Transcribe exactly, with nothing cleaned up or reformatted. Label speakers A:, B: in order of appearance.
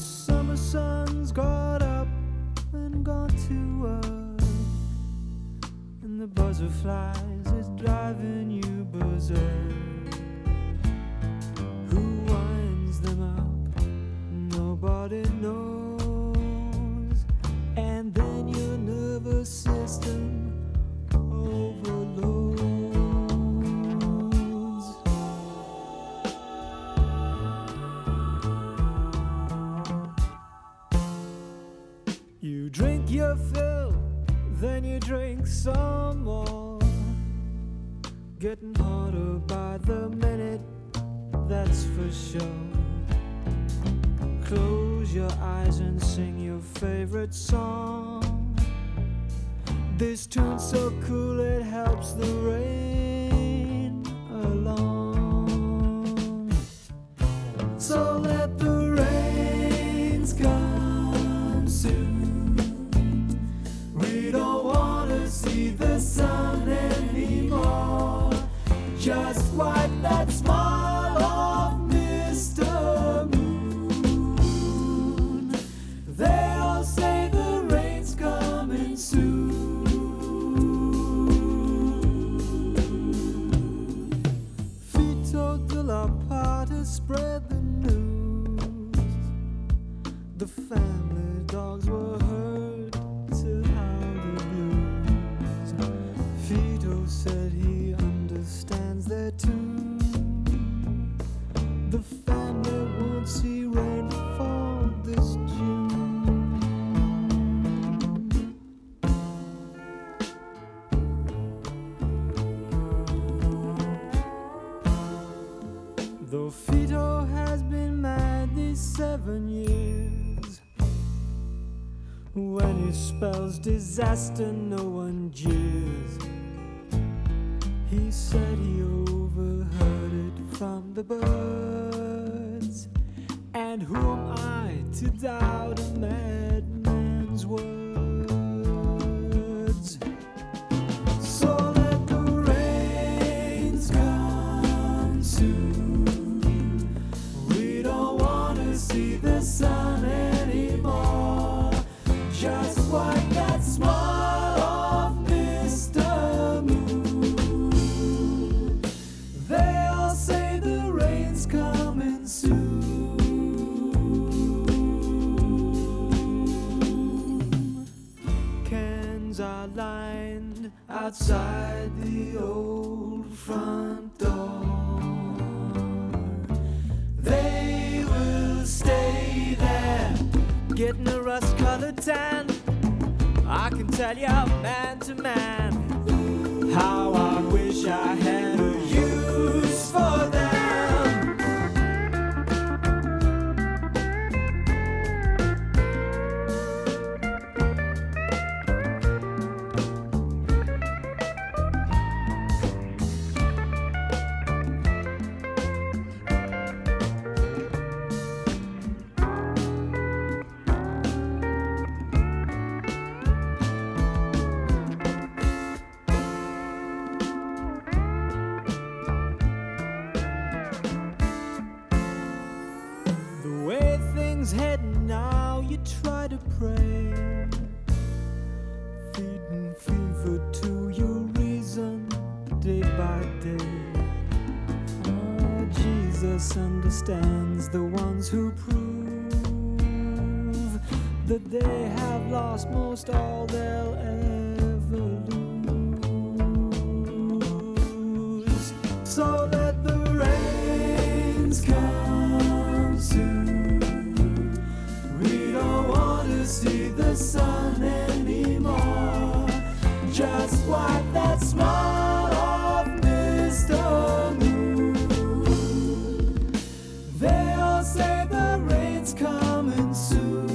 A: summer sun's got up and gone to work, and the butterflies is driving you berserk. Who winds them up? Nobody knows. And then your nervous system overloads. You drink your fill, then you drink some more, getting harder by the minute, that's for sure. Close your eyes and sing your favorite song. This tune's so cool it helps the rain along. So let the rains come soon. We don't wanna see the sun anymore. Just wipe that smile off, Mister Moon. They all say the rain's coming soon. Fito de la Pata spread the news. The family dogs were heard to howl the blues. Fito said he understands their tune. The family won't see rainfall this June. Though Fito has been mad these seven years, when he spells disaster no one jeers. He said he overheard it from the birds, and who am I to doubt a madman's words? So let the rains come soon. We don't wanna see the sun anymore. Just wipe that smile off, Mister Moon. They all say the rain's coming soon. Cans are lined outside the old front door. They will stay there, getting a rust-colored tan. I can tell you, man to man, how I wish I had a use for them. Heading now, you try to pray, feeding fever to your reason day by day. Oh, Jesus understands the ones who prove that they have lost most all they'll ever lose. So let the rains come soon. We don't want to see the sun anymore. Just wipe that smile off, Mister Moon. They all say the rain's coming soon.